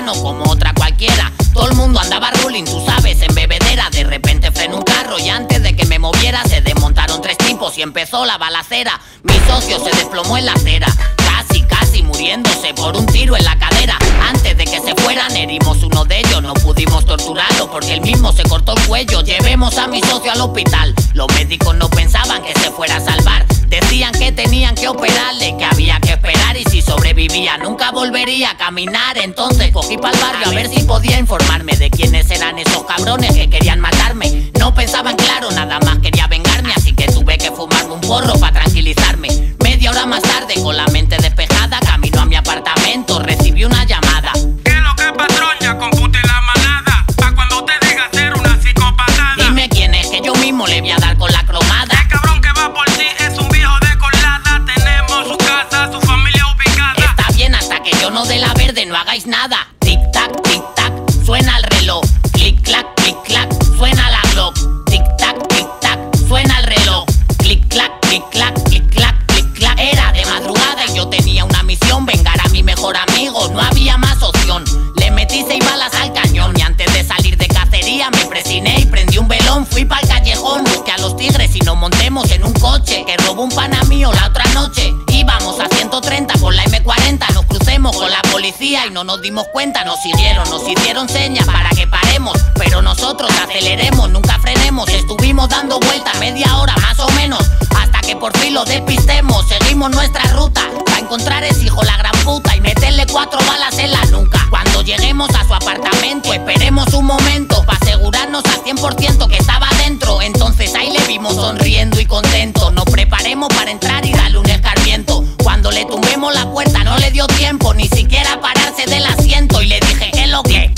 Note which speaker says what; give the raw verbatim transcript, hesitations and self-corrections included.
Speaker 1: no como otra cualquiera. Todo el mundo andaba ruling, tú sabes, en bebedera. De repente freno un carro y antes de que me moviera se desmontaron tres tipos y empezó la balacera. Mi socio se desplomó en la acera, casi, casi muriéndose por un tiro en la cadera. Antes de que se fueran herimos uno de ellos, no pudimos torturarlo porque él mismo se cortó el cuello. Llevemos a mi socio al hospital, los médicos no pensaban que se fuera a salvar. Decían que tenían que operarle, que había que esperar y si sobrevivía nunca volvería a caminar. Entonces cogí pa'l barrio a ver si podía informarme de quiénes eran esos cabrones que querían matarme. No pensaban claro, nada más quería vengarme, así que tuve que fumarme un porro pa' tranquilizarme. Media hora más tarde, con la mente despejada, camino a mi apartamento, recibí una llamada.
Speaker 2: ¿Qué es lo que, patrón? Ya compute la manada, pa' cuando te diga hacer una psicopatada.
Speaker 1: Dime quién es, que yo mismo le voy a dar con la cromada.
Speaker 2: El cabrón que va por ti es un viejo de colada. Tenemos su casa, su familia ubicada.
Speaker 1: Está bien, hasta que yo no dé la verde, no hagáis nada. Tic tac, tic tac, suena el reloj. Clic clac, clic clac, suena la Glock. Tic tac, tic tac, suena el reloj. Clic clac, clic clac, clic clac, clic clac. Era de madrugada y yo tenía una misión, vengar a mi mejor amigo, no había más opción. Le metí seis balas al cañón y antes de salir de cacería me presiné y prendí un velón. Fui pa'l callejón, busqué a los tigres y nos montemos en un coche que robó un pana mío la otra noche. Íbamos a ciento treinta por la eme cuarenta, nos crucemos con la policía y no nos dimos cuenta. Nos siguieron, nos hicieron señas para que paremos, pero nosotros aceleremos, nunca frenemos. Estuvimos dando vueltas media hora más o menos, hasta que por fin lo despistemos. Seguimos nuestra ruta para encontrar ese hijo la gran puta y meterle cuatro balas en la nuca. Cuando lleguemos a su apartamento esperemos un momento para asegurarnos al cien por ciento que estaba dentro. Entonces ahí le vimos sonriendo y contento. Nos preparemos para entrar y darle un escarmiento. Cuando le tumbemos la puerta no le dio tiempo ni siquiera a pararse del asiento y le dije, ¿qué es lo que?